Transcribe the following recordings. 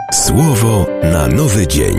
Słowo na nowy dzień.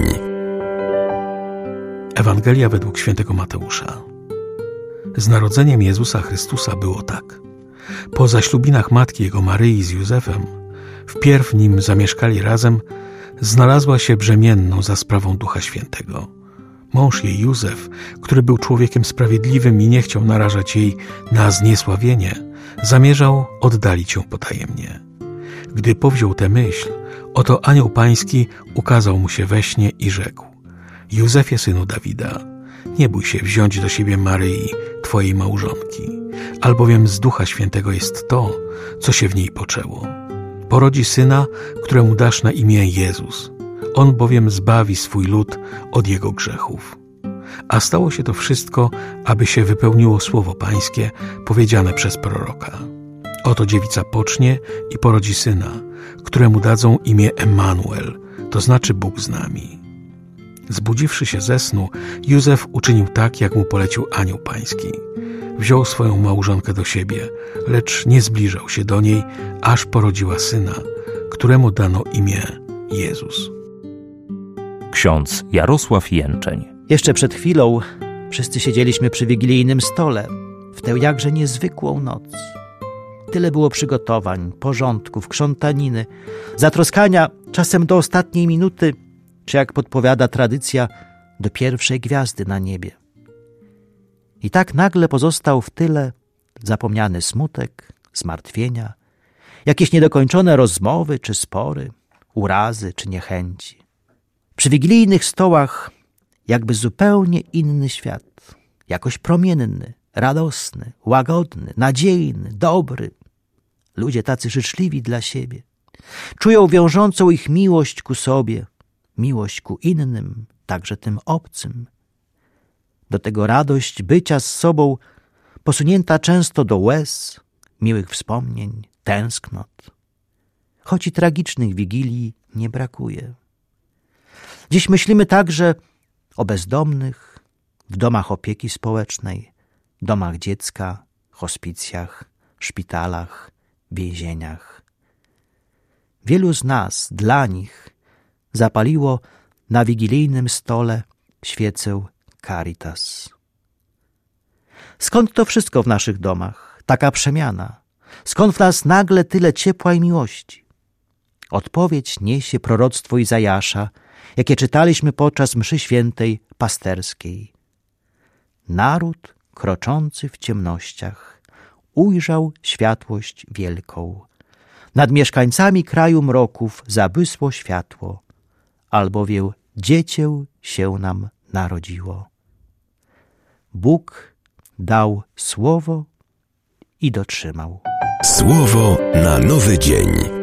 Ewangelia według świętego Mateusza. Z narodzeniem Jezusa Chrystusa było tak. Po zaślubinach matki Jego Maryi z Józefem, wpierw nim zamieszkali razem, znalazła się brzemienną za sprawą Ducha Świętego. Mąż jej Józef, który był człowiekiem sprawiedliwym i nie chciał narażać jej na zniesławienie, zamierzał oddalić ją potajemnie. Gdy powziął tę myśl, oto anioł pański ukazał mu się we śnie i rzekł: Józefie, synu Dawida, nie bój się wziąć do siebie Maryi, twojej małżonki, albowiem z Ducha Świętego jest to, co się w niej poczęło. Porodzi syna, któremu dasz na imię Jezus. On bowiem zbawi swój lud od jego grzechów. A stało się to wszystko, aby się wypełniło słowo pańskie powiedziane przez proroka. Oto dziewica pocznie i porodzi syna, któremu dadzą imię Emanuel, to znaczy Bóg z nami. Zbudziwszy się ze snu, Józef uczynił tak, jak mu polecił anioł pański. Wziął swoją małżonkę do siebie, lecz nie zbliżał się do niej, aż porodziła syna, któremu dano imię Jezus. Ksiądz Jarosław Jęczeń. Jeszcze przed chwilą wszyscy siedzieliśmy przy wigilijnym stole, w tę jakże niezwykłą noc. Tyle było przygotowań, porządków, krzątaniny, zatroskania czasem do ostatniej minuty, czy jak podpowiada tradycja, do pierwszej gwiazdy na niebie. I tak nagle pozostał w tyle zapomniany smutek, zmartwienia, jakieś niedokończone rozmowy czy spory, urazy czy niechęci. Przy wigilijnych stołach jakby zupełnie inny świat, jakoś promienny, radosny, łagodny, nadziejny, dobry. Ludzie tacy życzliwi dla siebie. Czują wiążącą ich miłość ku sobie, miłość ku innym, także tym obcym. Do tego radość bycia z sobą posunięta często do łez, miłych wspomnień, tęsknot. Choć i tragicznych wigilii nie brakuje. Dziś myślimy także o bezdomnych, w domach opieki społecznej, domach dziecka, hospicjach, szpitalach, więzieniach. Wielu z nas dla nich zapaliło na wigilijnym stole świecę Caritas. Skąd to wszystko w naszych domach? Taka przemiana? Skąd w nas nagle tyle ciepła i miłości? Odpowiedź niesie proroctwo Izajasza, jakie czytaliśmy podczas mszy świętej pasterskiej. Naród kroczący w ciemnościach ujrzał światłość wielką. Nad mieszkańcami kraju mroków zabłysło światło, albowiem dziecię się nam narodziło. Bóg dał słowo i dotrzymał. Słowo na nowy dzień.